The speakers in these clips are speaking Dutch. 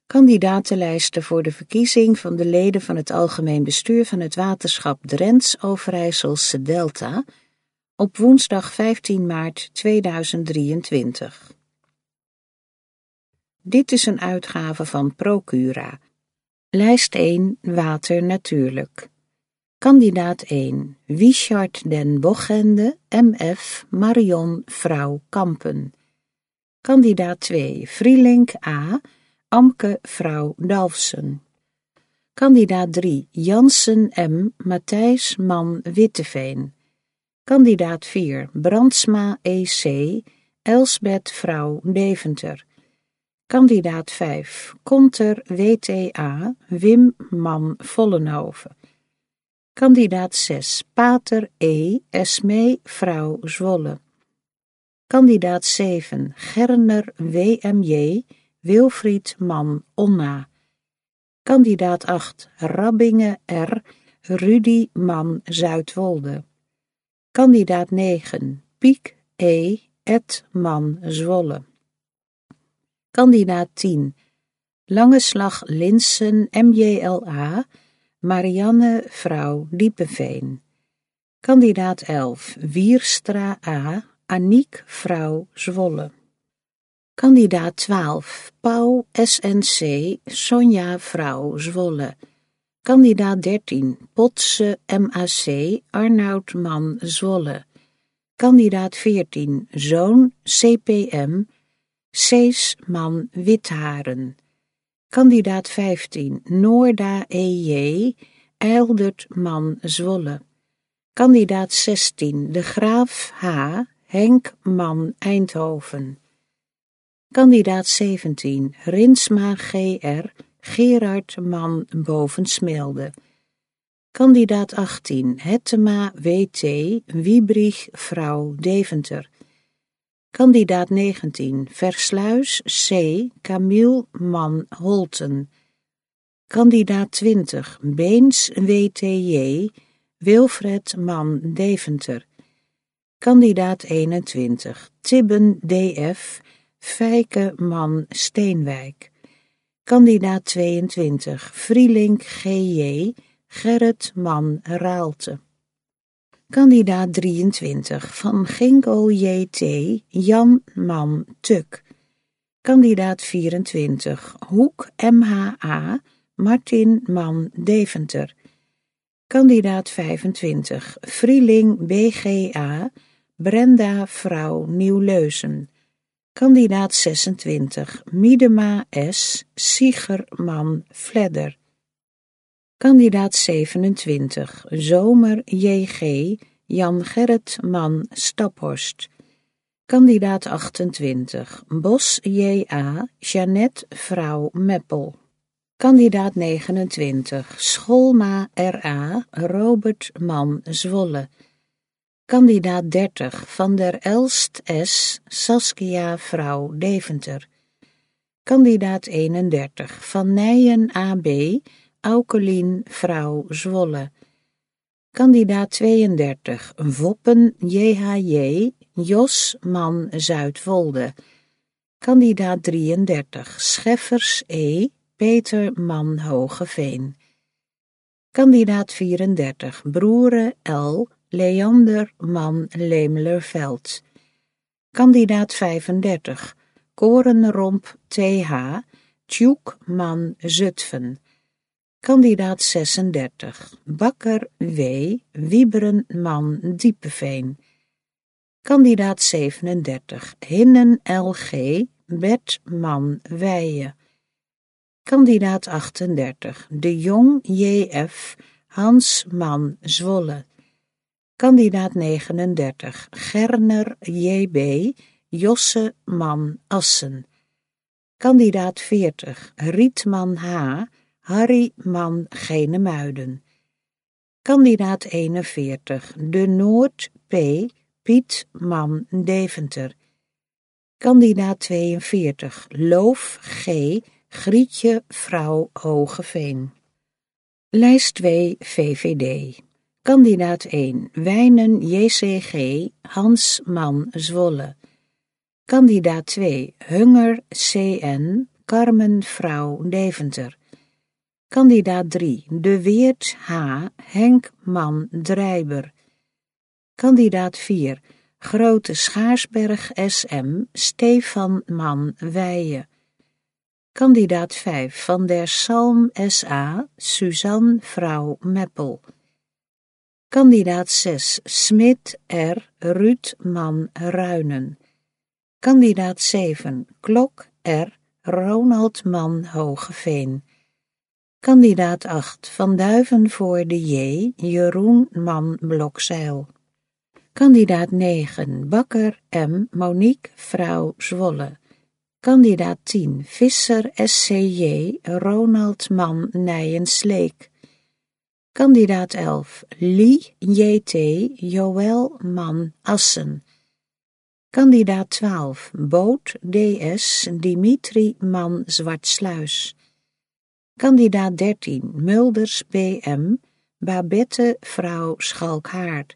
Kandidatenlijsten voor de verkiezing van de leden van het Algemeen Bestuur van het Waterschap Drents-Overijsselse Delta op woensdag 15 maart 2023. Dit is een uitgave van Procura. Lijst 1, Water Natuurlijk. Kandidaat 1, Wiechard den Bochende, MF, Marion, vrouw Kampen. Kandidaat 2, Vrielink A, Amke, vrouw Dalfsen. Kandidaat 3, Jansen M, Matthijs, man Witteveen. Kandidaat 4, Brandsma EC, Elsbeth, vrouw Deventer. Kandidaat 5, Konter WTA, Wim, man Vollenhoven. Kandidaat 6, Pater E, Esmee, vrouw Zwolle. Kandidaat 7, Gerner WMJ, Wilfried, man Onna. Kandidaat 8, Rabbinge R, Rudy, man Zuidwolde. Kandidaat 9, Piek E, Ed, man Zwolle. Kandidaat 10, Langeslag Linsen MJLA, Marianne, vrouw Diepenveen. Kandidaat 11, Wierstra A, Aniek, vrouw Zwolle. Kandidaat 12, Pauw SNC, Sonja, vrouw Zwolle. Kandidaat 13, Potse MAC, Arnoud, man Zwolle. Kandidaat 14, Zoon CPM, Cees, man Witharen. Kandidaat 15, Noorda EJ, Eildert, man Zwolle. Kandidaat 16, De Graaf H, Henk, man Eindhoven. Kandidaat 17, Rinsma GR, Gerard, man Bovensmilde. Kandidaat 18, Hettema WT, Wiebrich, vrouw Deventer. Kandidaat 19, Versluis C, Camille, man Holten. Kandidaat 20, Beens WTJ, Wilfred, man Deventer. Kandidaat 21, Tibben DF, Fijke, man Steenwijk. Kandidaat 22, Vrielink GJ, Gerrit, man Raalte. Kandidaat 23, Van Ginkel JT, Jan, man Tuk. Kandidaat 24, Hoek MHA, Martin, man Deventer. Kandidaat 25, Vrieling BGA, Brenda, vrouw Nieuwleusen. Kandidaat 26, Miedema S, Sieger, man Vledder. Kandidaat 27, Zomer JG, Jan Gerrit, man Staphorst. Kandidaat 28, Bos JA, Jeannette, vrouw Meppel. Kandidaat 29, Scholma RA, Robert, man Zwolle. Kandidaat 30, Van der Elst S, Saskia, vrouw Deventer. Kandidaat 31, Van Nijen AB, Aukelien, vrouw Zwolle. Kandidaat 32, Voppen JHJ, Jos, man Zuidwolde. Kandidaat 33, Scheffers E, Peter, man Hogeveen. Kandidaat 34, Broere L, Leander, man Lemelerveld. Kandidaat 35, Korenromp TH, Tjoek, man Zutphen. Kandidaat 36, Bakker W, Wieberen, man Diepenveen. Kandidaat 37, Hinnen LG, Bert, man Weijen. Kandidaat 38, De Jong JF, Hans, man Zwolle. Kandidaat 39, Gerner JB, Josse, man Assen. Kandidaat 40, Rietman H, Harry, man Genemuiden. Kandidaat 41, De Noord P, Piet, man Deventer. Kandidaat 42, Loof G, Grietje, vrouw Hogeveen. Lijst 2, VVD. Kandidaat 1, Wijnen JCG, Hans, man Zwolle. Kandidaat 2, Hunger CN, Carmen vrouw Deventer. Kandidaat 3, De Weert H. Henk man Drijber. Kandidaat 4, Grote Schaarsberg SM Stefan man Weijen. Kandidaat 5, Van der Salm SA Suzanne vrouw Meppel. Kandidaat 6, Smit R. Ruud man Ruinen. Kandidaat 7, Klok R. Ronald man Hogeveen. Kandidaat 8, Van Duiven voor de J. Jeroen man Blokzeil. Kandidaat 9, Bakker M. Monique vrouw Zwolle. Kandidaat 10, Visser SCJ Ronald man Nijensleek. Kandidaat 11, Lie JT Joël man Assen. Kandidaat 12, Boot DS Dimitri man Zwartsluis. Kandidaat 13, Mulders BM Babette vrouw Schalkhaard.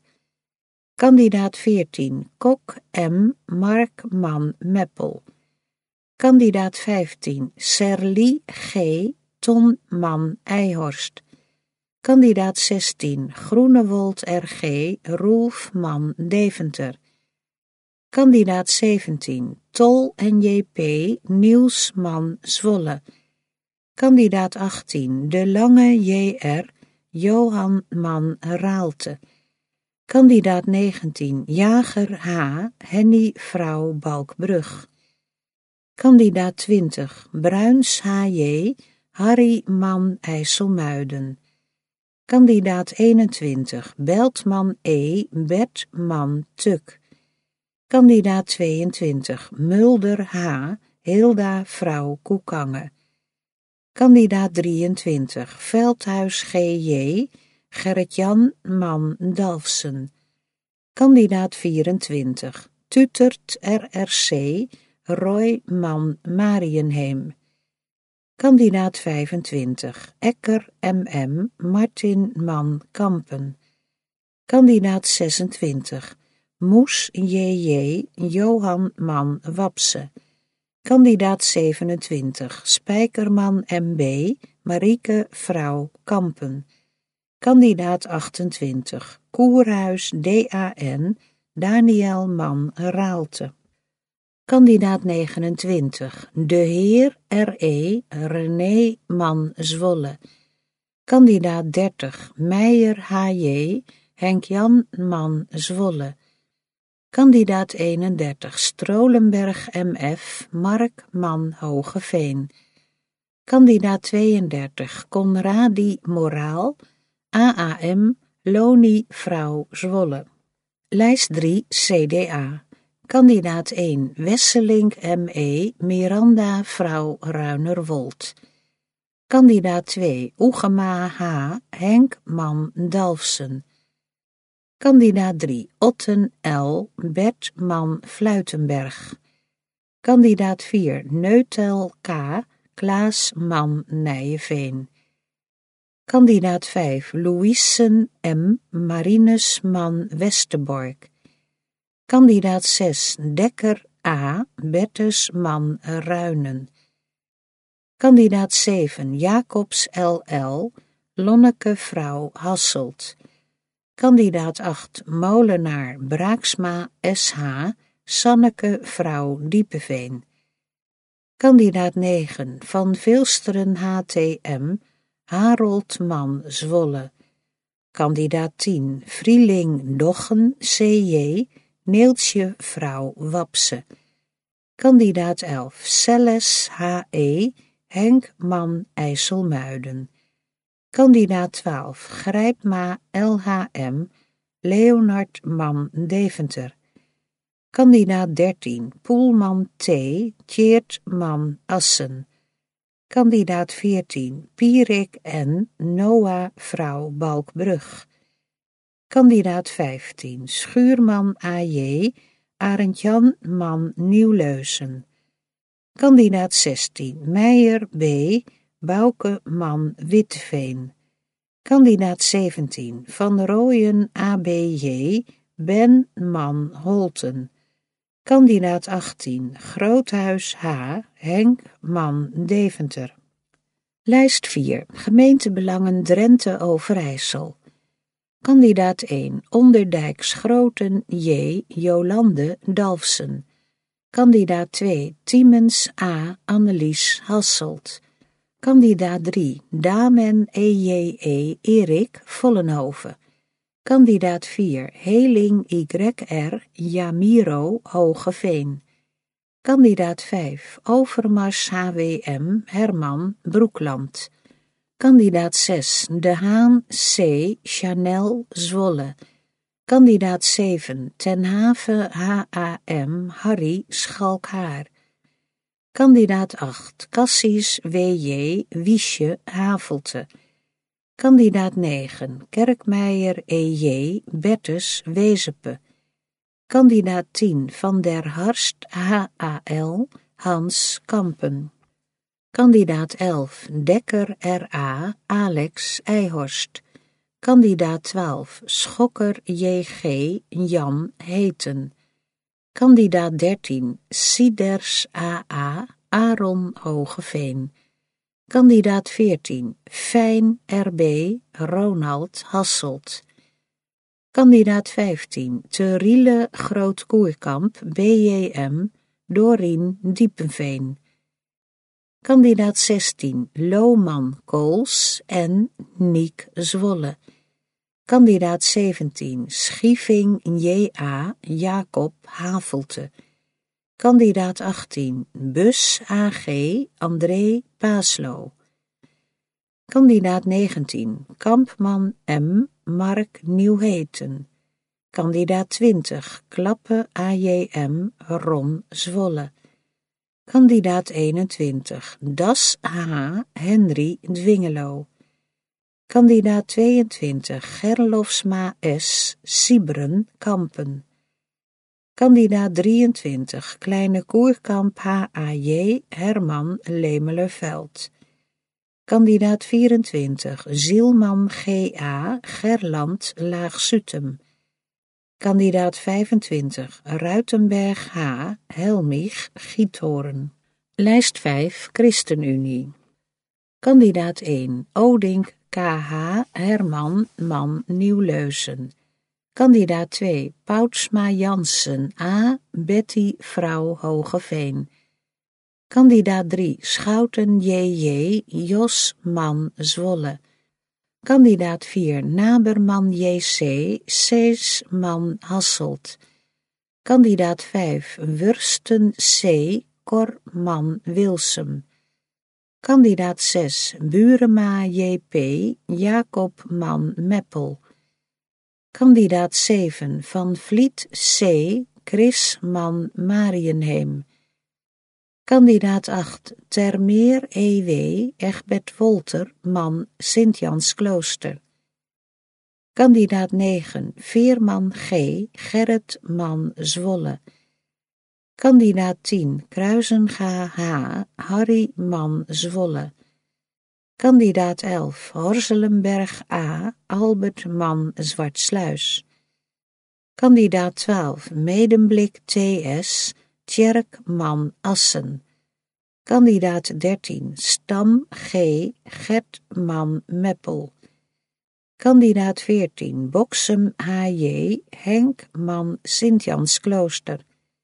Kandidaat 14, Kok M Mark man Meppel. Kandidaat 15, Serlie G Ton man Eihorst. Kandidaat 16, Groenewold RG Roelf man Deventer. Kandidaat 17, Tol NJP Niels man Zwolle. Kandidaat 18, De Lange JR Johan man Raalte. Kandidaat 19, Jager H Henny vrouw Balkbrug. Kandidaat 20, Bruins HJ Harry man IJsselmuiden. Kandidaat 21, Beltman E Bert man Tuk. Kandidaat 22, Mulder H Hilda vrouw Koekange. Kandidaat 23, Veldhuis GJ Gerrit-Jan man Dalfsen. Kandidaat 24, Tutert RRC Roy man Marienheem. Kandidaat 25, Ekker MM Martin man Kampen. Kandidaat 26, Moes JJ Johan man Wapse. Kandidaat 27, Spijkerman MB Marieke vrouw Kampen. Kandidaat 28, Koerhuis DAN Daniel man Raalte. Kandidaat 29, De Heer R.E. René man Zwolle. Kandidaat 30, Meijer H.J. Henk-Jan man Zwolle. Kandidaat 31, Strolenberg M.F. Mark man Hogeveen. Kandidaat 32, Conradi Moraal AAM Loni vrouw Zwolle. Lijst 3 CDA. Kandidaat 1, Wesselink M.E. Miranda vrouw Ruinerwold. Kandidaat 2, Oegema H. Henk man Dalfsen. Kandidaat 3, Otten L. Bert man Fluitenberg. Kandidaat 4, Neutel K. Klaas man Nijeveen. Kandidaat 5, Louisen M. Marinus man Westerbork. Kandidaat 6, Dekker A. Bertus man Ruinen. Kandidaat 7, Jacobs LL. Lonneke vrouw Hasselt. Kandidaat 8, Molenaar Braaksma SH. Sanneke vrouw Diepeveen. Kandidaat 9, Van Vilsteren HTM. Harold man Zwolle. Kandidaat 10, Vrieling Doggen CJ. Neeltje vrouw Wapse. Kandidaat 11, Selles H.E. Henk man IJsselmuiden. Kandidaat 12, Grijpma LHM. Leonard man Deventer. Kandidaat 13, Poelman T. Tjeerd man Assen. Kandidaat 14, Pierik N. Noah vrouw Balkbrug. Kandidaat 15, Schuurman A.J. Arend-Jan man Nieuwleusen. Kandidaat 16, Meijer B. Bouke man Witteveen. Kandidaat 17, Van Rooyen A.B.J. Ben man Holten. Kandidaat 18, Groothuis H. Henk Man Deventer. Lijst 4, gemeentebelangen Drenthe-Overijssel. Kandidaat 1, Onderdijk Schroten J. Jolande Dalfsen. Kandidaat 2, Tiemens A. Annelies Hasselt. Kandidaat 3, Damen E.J.E. Erik Vollenhoven. Kandidaat 4, Heling Y.R. Jamiro Hogeveen. Kandidaat 5, Overmars H.W.M. Herman Broekland. Kandidaat 6, De Haan C. Chanel Zwolle. Kandidaat 7, Ten Have H.A.M. Harry Schalkhaar. Kandidaat 8, Cassis W.J. Wiesje Havelte. Kandidaat 9, Kerkmeijer E.J. Bertus Wezepe. Kandidaat 10, Van der Harst H.A.L. Hans Kampen. Kandidaat 11, Dekker R.A. Alex Eijhorst. Kandidaat 12, Schokker J.G. Jan Heten. Kandidaat 13, Sieders A.A. Aaron Hogeveen. Kandidaat 14, Fijn R.B. Ronald Hasselt. Kandidaat 15, Teriele Groot-Koerkamp B.J.M. Dorien Diepenveen. Kandidaat 16, Lohman Kools en Niek Zwolle. Kandidaat 17, Schieving J.A. Jacob Havelte. Kandidaat 18, Bus A.G. André Paaslo. Kandidaat 19, Kampman M. Mark Nieuwheten. Kandidaat 20, Klappe A.J.M. Ron Zwolle. Kandidaat 21, Das H. Henry Dwingelo. Kandidaat 22, Gerlofsma S. Siebren Kampen. Kandidaat 23, Kleine Koerkamp H.A.J. Herman Lemelerveld. Kandidaat 24, Zielman G.A. Gerland Laag-Sutem. Kandidaat 25, Ruitenberg H. Helmich Giethoorn. Lijst 5, ChristenUnie. Kandidaat 1, Odink K.H. Herman Man Nieuwleusen. Kandidaat 2, Poutsma Jansen A. Betty Vrouw Hogeveen. Kandidaat 3, Schouten J.J. Jos Man Zwolle. Kandidaat 4, Naberman J.C. Cees Man Hasselt. Kandidaat 5, Wursten C. Cor Man Wilsum. Kandidaat 6, Burema J.P. Jacob Man Meppel. Kandidaat 7, Van Vliet C. Chris Man Marienheem. Kandidaat 8, Termeer E.W. Egbert Wolter Man Sint-Jans-Klooster. Kandidaat 9, Veerman G. Gerrit Man Zwolle. Kandidaat 10, Kruisenga H. Harry Man Zwolle. Kandidaat 11, Horzelenberg A. Albert Man Zwartsluis. Kandidaat 12, Medemblik T.S. Tjerk Man Assen. Kandidaat 13, Stam G. Gert Man Meppel. Kandidaat 14, Boksem H.J. Henk Man Sint-Jans-Klooster.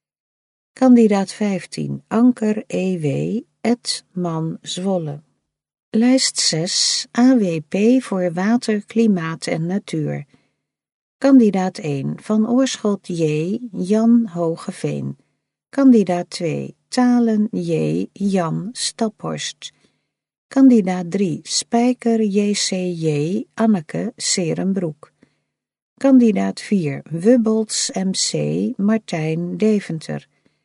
Kandidaat 15, Anker E.W. Ed Man Zwolle. Lijst 6, AWP voor Water, Klimaat en Natuur. Kandidaat 1, Van Oorschot J. Jan Hogeveen. Kandidaat 2, Talen J. Jan Staphorst. Kandidaat 3, Spijker J.C.J. Anneke Serenbroek. Kandidaat 4, Wubbels M.C. Martijn Deventer.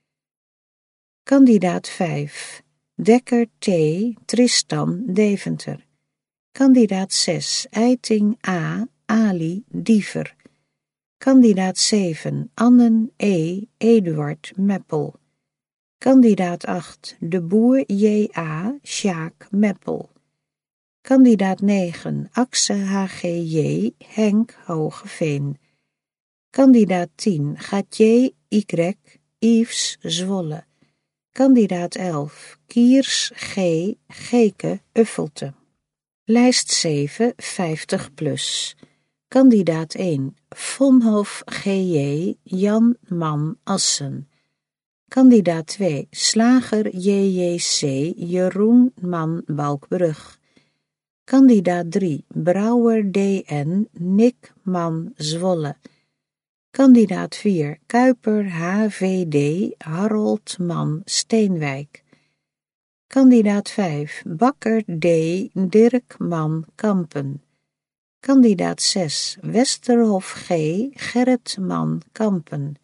Kandidaat 5, Dekker T. Tristan Deventer. Kandidaat 6, Eiting A. Ali Diever. Kandidaat 7, Annen E. Eduard Meppel. Kandidaat 8, De Boer J.A. Sjaak Meppel. Kandidaat 9, Axe H.G.J. Henk Hogeveen. Kandidaat 10, Gauthier Y. Yves, Zwolle. Kandidaat 11, Kiers G. Geke, Uffelte. Lijst 7, 50 plus. Kandidaat 1, Vonhof G.J. Jan Man Assen. Kandidaat 2, Slager J.J.C. Jeroen Man Balkbrug. Kandidaat 3, Brouwer D.N. Nick Man Zwolle. Kandidaat 4, Kuiper H.V.D. Harold Man Steenwijk. Kandidaat 5, Bakker D. Dirk Man Kampen. Kandidaat 6, Westerhof G. Gerrit Man Kampen.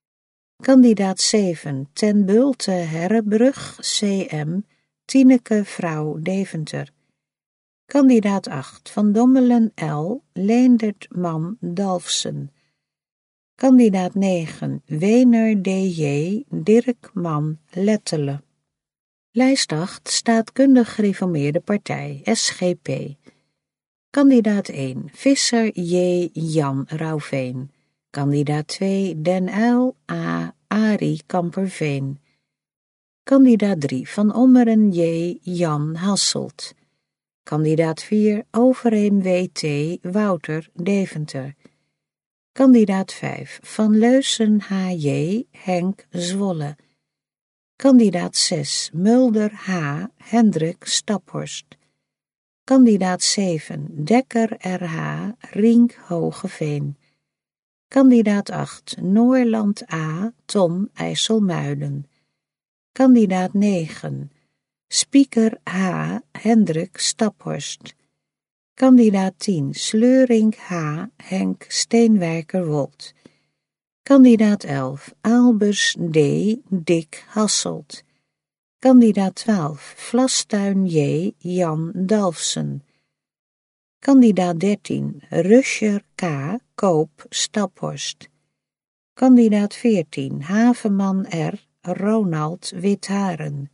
Kandidaat 7, Ten Bulte Herrebrug C.M. Tineke Vrouw Deventer. Kandidaat 8, Van Dommelen L. Leendert Man Dalfsen. Kandidaat 9, Wener D.J. Dirk Man Lettelen. Lijst 8, Staatkundig Gereformeerde Partij, SGP. Kandidaat 1, Visser J. Jan Rauwveen. Kandidaat 2, Den Uyl A. Arie Kamperveen. Kandidaat 3, Van Ommeren J. Jan Hasselt. Kandidaat 4, Overheem W.T. Wouter Deventer. Kandidaat 5, Van Leusen H.J. Henk Zwolle. Kandidaat 6, Mulder H. Hendrik Staphorst. Kandidaat 7, Dekker R.H. Rink Hogeveen. Kandidaat 8, Noorland A. Tom IJsselmuiden. Kandidaat 9, Spieker H. Hendrik Staphorst. Kandidaat 10, Sleuring H. Henk Steenwijkerwold. Kandidaat 11, Aalbers D. Dick Hasselt. Kandidaat 12, Vlastuin J. Jan Dalfsen. Kandidaat 13, Ruscher K. Koop Staphorst. Kandidaat 14, Haveman R. Ronald Witharen.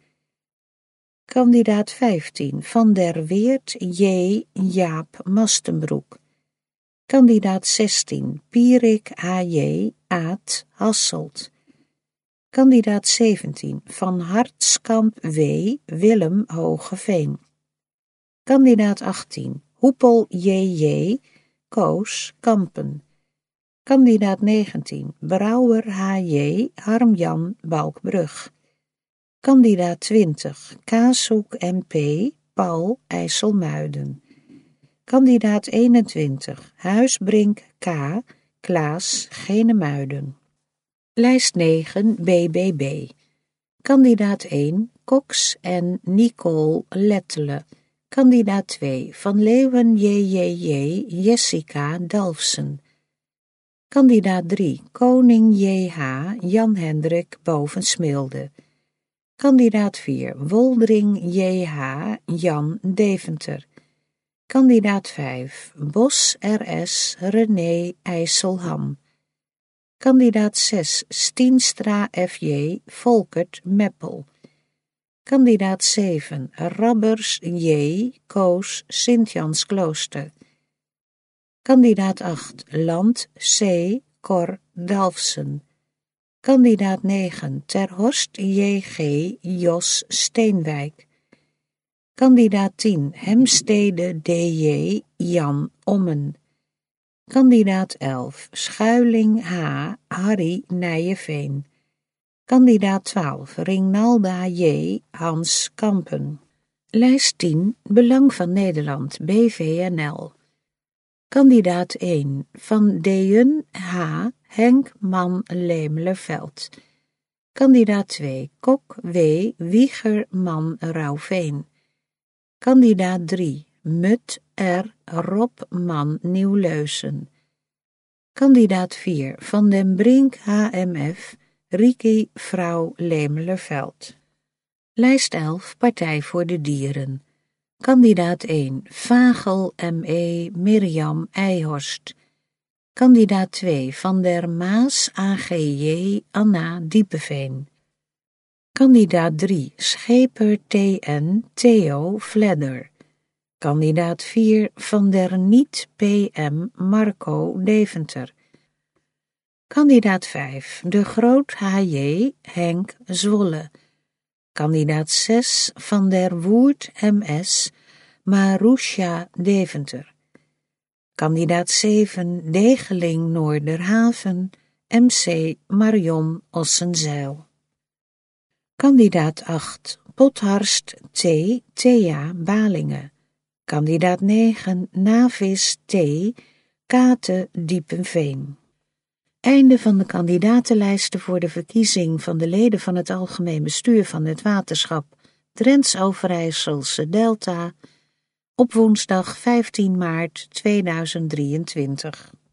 Kandidaat 15, Van der Weert J. Jaap Mastenbroek. Kandidaat 16, Pierik A.J. Aad Hasselt. Kandidaat 17, Van Hartskamp W. Willem Hogeveen. Kandidaat 18, Hoepel J.J. Koos Kampen. Kandidaat 19, Brouwer H.J. Harmjan Balkbrug. Kandidaat 20, Kaashoek M.P. Paul IJsselmuiden. Kandidaat 21, Huisbrink K. Klaas Genemuiden. Lijst 9, BBB. Kandidaat 1, Cox en Nicole Lettelen. Kandidaat 2, Van Leeuwen J.J.J. Jessica Dalfsen. Kandidaat 3, Koning J.H. Jan-Hendrik Bovensmilde. Kandidaat 4, Woldering J.H. Jan Deventer. Kandidaat 5, Bos R.S. René IJsselham. Kandidaat 6, Stienstra F.J. Volkert Meppel. Kandidaat 7, Rabbers J. Koos Sint-Jans-Klooster. Kandidaat 8, Land C. Cor Dalfsen. Kandidaat 9, Terhorst J.G. Jos Steenwijk. Kandidaat 10, Hemstede D.J. Jan Ommen. Kandidaat 11, Schuiling H. Harry Nijeveen. Kandidaat 12, Rinalda J. Hans Kampen. Lijst 10, Belang van Nederland, BVNL. Kandidaat 1, Van Deun H. Henk Man Lemelerveld. Kandidaat 2, Kok W. Wieger Man Rauwveen. Kandidaat 3, Mut R. Rob Man Nieuwleusen. Kandidaat 4, Van den Brink HMF Riki Vrouw Lemelerveld. Lijst 11, Partij voor de Dieren. Kandidaat 1, Vagel M.E. Mirjam Eijhorst. Kandidaat 2, Van der Maas A.G.J. Anna Diepeveen. Kandidaat 3, Scheper T.N. Theo Vledder. Kandidaat 4, Van der Niet P.M. Marco Deventer. Kandidaat 5, De Groot H.J. Henk Zwolle. Kandidaat 6, Van der Woerd M.S. Marusha Deventer. Kandidaat 7, Degeling Noorderhaven MC Marion Ossenzeil. Kandidaat 8, Pothorst T. Thea Balingen. Kandidaat 9, Navis T. Kate Diepenveen. Einde van de kandidatenlijsten voor de verkiezing van de leden van het algemeen bestuur van het waterschap Drents-Overijsselse Delta op woensdag 15 maart 2023.